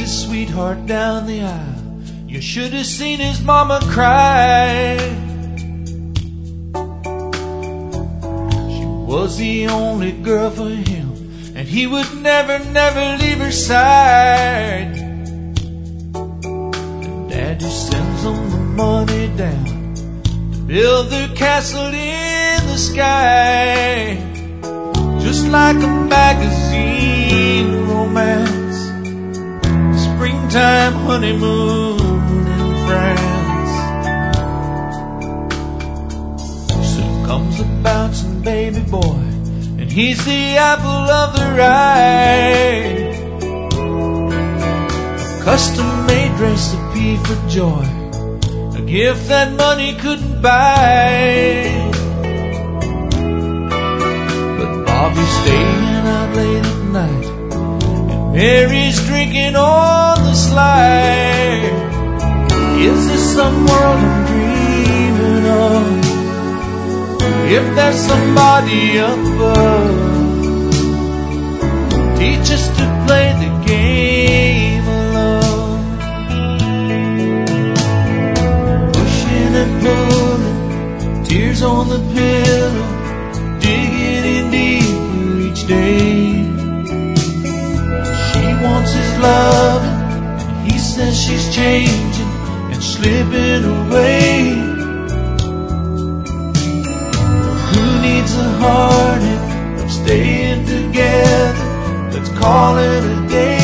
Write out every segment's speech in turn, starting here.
his sweetheart down the aisle. You should have seen his mama cry. She was the only girl for him, and he would never, never leave her side. And Dad just sends them the money down to build their castle in the sky. Just like a magazine romance, springtime honeymoon in France. Soon comes a bouncing baby boy, and he's the apple of their eye. A custom-made recipe for joy, a gift that money couldn't buy. Bobby's staying out late at night, and Mary's drinking on the slide. Is this some world I'm dreaming of? If there's somebody up above, teach us to play the game of love. Pushing and pulling, tears on the pillow, digging in deeper each day. She wants his love, and he says she's changing and slipping away. Who needs a heartache of staying together? Let's call it a day.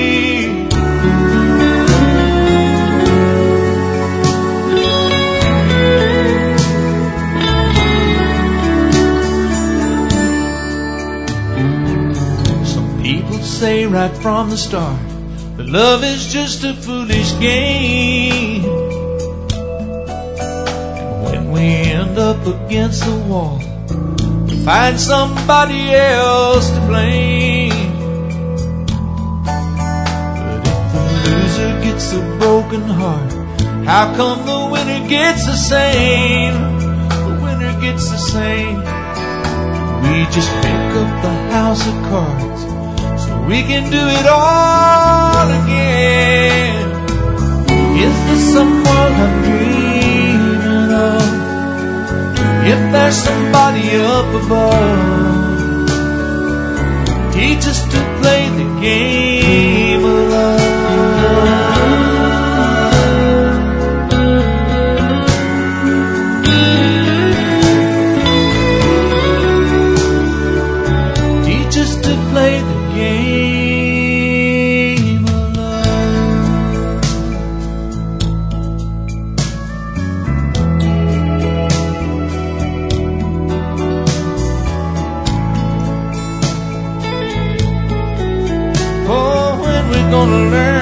Say right from the start that love is just a foolish game. And when we end up against the wall, we find somebody else to blame. But if the loser gets a broken heart, how come the winner gets the same? The winner gets the same. We just pick up the house of cards, we can do it all again. Is this some world I'm dreaming of? If there's somebody up above, teach us to play the game of love. Teach us to play the game of love. Oh, when we're gonna learn